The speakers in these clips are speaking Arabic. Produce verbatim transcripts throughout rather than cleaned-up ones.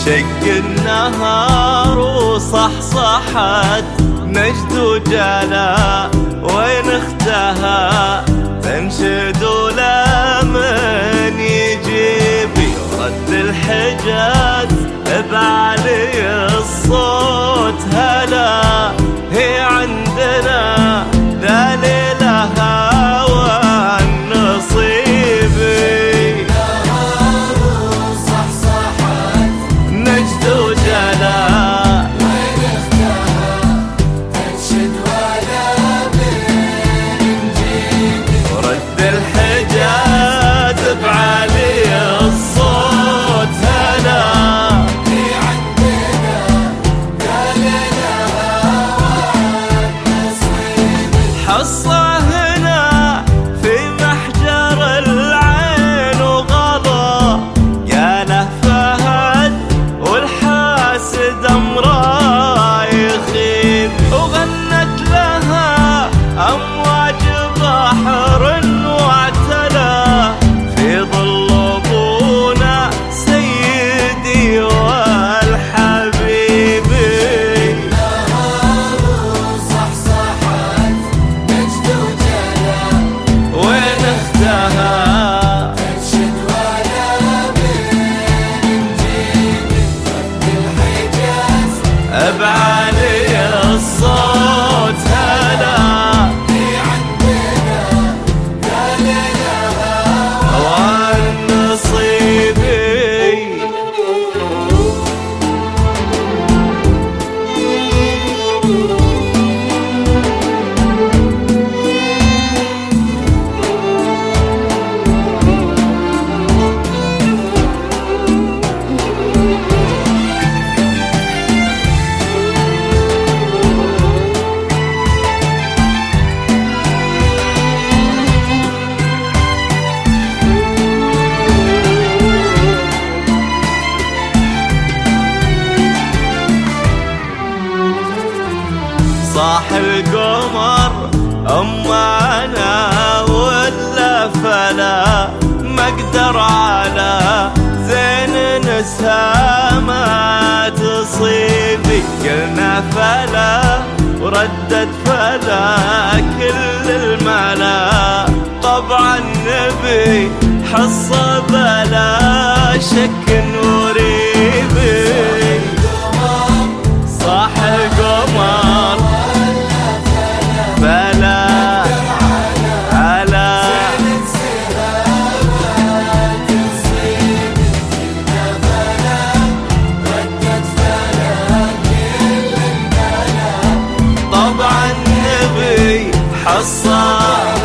شق النهار وصحصحت نجد وجلا، وين اختها تنشد ولا من يجيبي. رد الحجاز بعلي الصوت هلا، هي عندنا دليلها والنصيبي. نهار وصحصحت نجد وجلا، وين اختها تنشد ولا من نجيبي. رد الحجاز بعلي الصوت هلا، هي عندنا دليلها والنصيبي. حصة هنا في محجر العين وغلا، يا له فهد والحاسد امره يخيب. وغنت لها امواج بحر واعتلى، في ظل ابونا سيدي والحبيبي. نهار وصحصحت نجد وجلا، وين اختها تنشد ولا من نجيبي. رد الحجاز بعلي الصوت هلا، هي عندنا دليلها والنصيبي. صاح القمر أمانا ولا فلا، ما اقدر على زين نسها ما تصيبي. قلنا فلا وردت فلا كل الملا، طبعا نبي حصة بلا شك وريبي. صاح القمر فلا على طبعا نبي حصة.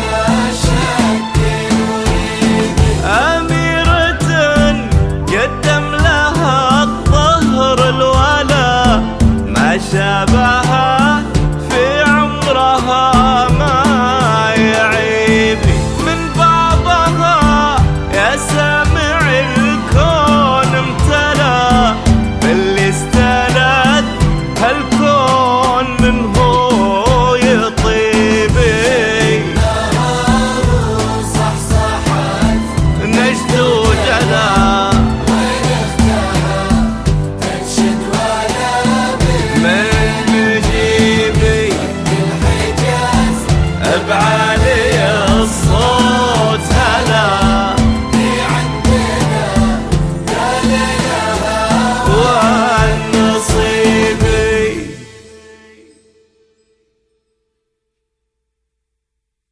أميرة قدم لها الظهر الولا، ما شابها في عمرها ما يعيبي. من بابها يا سامع الكون امتلا، باللي استلت هالكون من